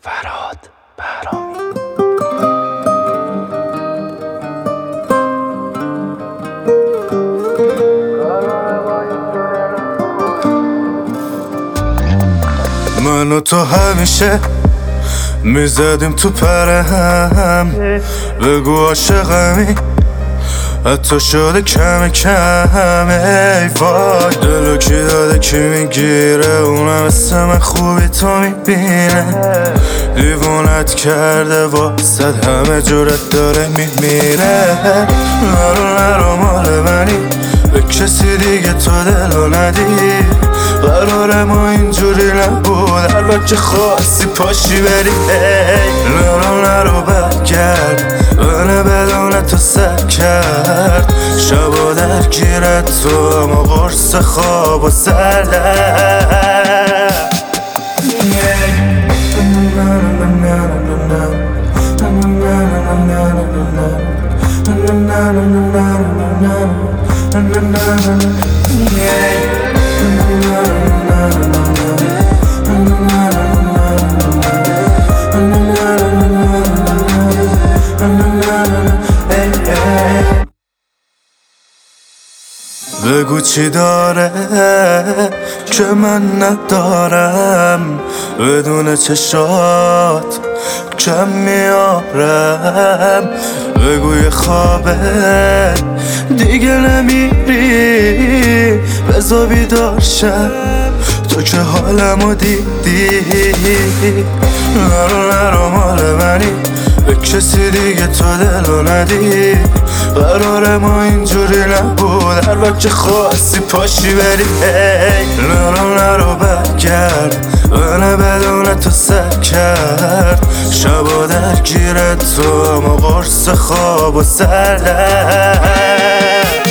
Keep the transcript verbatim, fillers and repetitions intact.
فرهاد بهرامی. من و تو همیشه میزدیم تو پرهم، بگو عاشقمی حتی شده کم کم. ای وای دلو کی داده کی میگیره، اونم مثل من خوبی تو میبینه. دیوونت کرده واسد همه جورت داره میمیره. نرو نرو مال منی، به کسی دیگه تو دلو ندی. قرار ما اینجوری نبود، هر وقت که خواستی پاشی بری. نرو نرو برگرد، منه بدون تو سر کرد. شب و درگیرت تو اما قرص خواب و سردر. بگو چی داره که من ندارم، بدون چشات کم میارم. بگو یه خوابه دیگه نمیری، بزا بیدار شم تو که حالمو دیدی. نرو نرو مال منی، به کسی دیگه تو دلو ندی. قرار ما اینجوری نبود، هر وقت که خواستی پاشی بری. نرو نرو برگرد، منه بدون تو سر کرد. شب و درگیرت تو اما قرص خواب و سردر.